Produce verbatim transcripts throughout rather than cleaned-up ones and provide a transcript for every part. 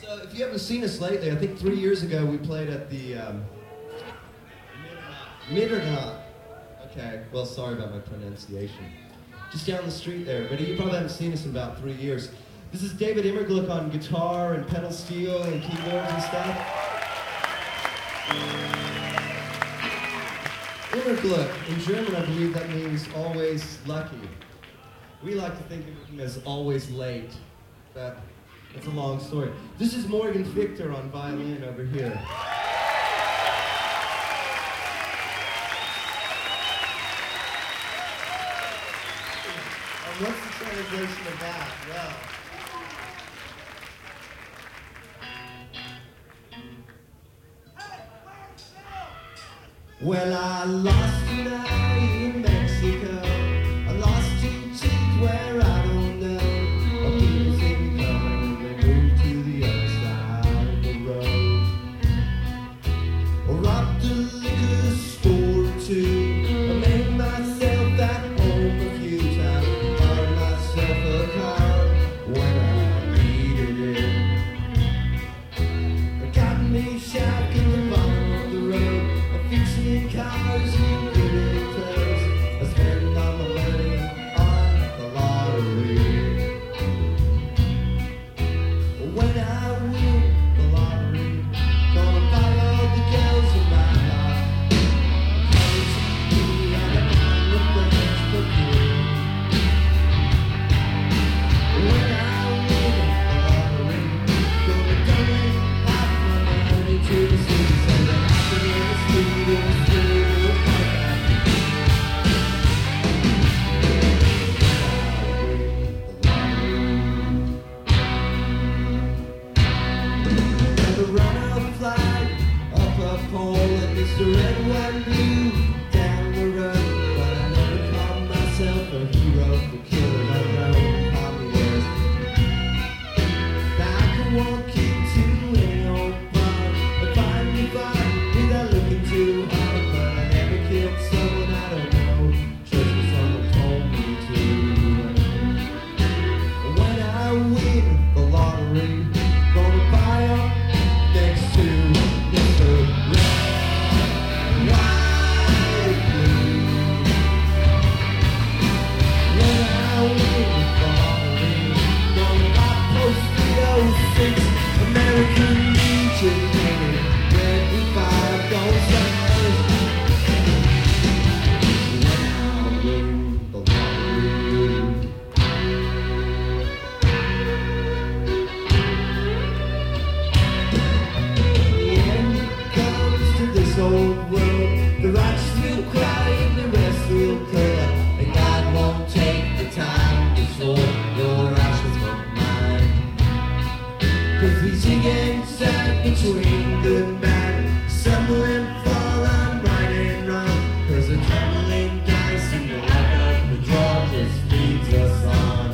So if you haven't seen us lately, I think three years ago we played at the um, Middernacht. Okay, well, sorry about my pronunciation. Just down the street there, but you probably haven't seen us in about three years. This is David Immergluck on guitar and pedal steel and keyboards and stuff. Immergluck, in German, I believe that means always lucky. We like to think of him as always late, but it's a long story. This is Morgan Victor on violin over here. And what's the translation of that? Well, well, I lost an eye in Mexico. I lost two teeth where I don't know. Oh, people see me coming when they move to the other side of the road. I robbed a liquor store or two. I made myself at home a few times. Bought myself a car when I needed it. I got me shot in the bottom of the road. Fixing cars and getting clothes. I spend all my money on the lottery. When I win the lottery, gonna buy all the girls in my life. Close me and I'm the friends for you. When I win the lottery, gonna donate half my money to the city so that I can live a street. Mister Red, White, Blue down the road, but I never called myself a hero for killing unknown followers. Now I can walk into any old bar and find me fun without looking too hard, but I never killed someone I don't know, just 'cause someone told me to. When I win the lottery, gonna buy up next to Mister Red. American Legion, red and five gold stars. When I win the lottery. The end comes to this old world. The righteous will cry and the rest will curl. And God won't take the time to sort your ashes from mine. 'Cause we sing inside between good and bad, stumble and fall on right and wrong. 'Cause the tumbling dice and the luck of the draw just leads us on.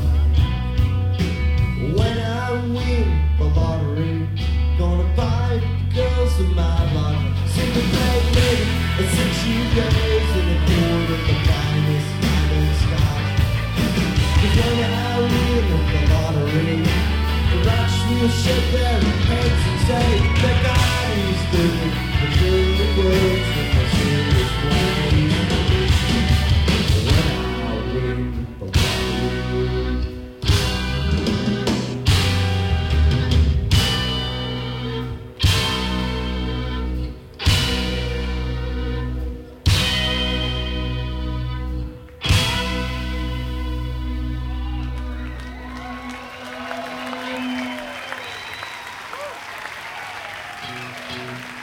When I win the lottery, gonna buy the girls of my block. Sing the play lady, and six you girls in a quart of the finest island scotch. 'Cause when I win the lottery, the rocks will shake their heads and say that God is good, and fill the words with a serious way. When I win the lottery. Thank you.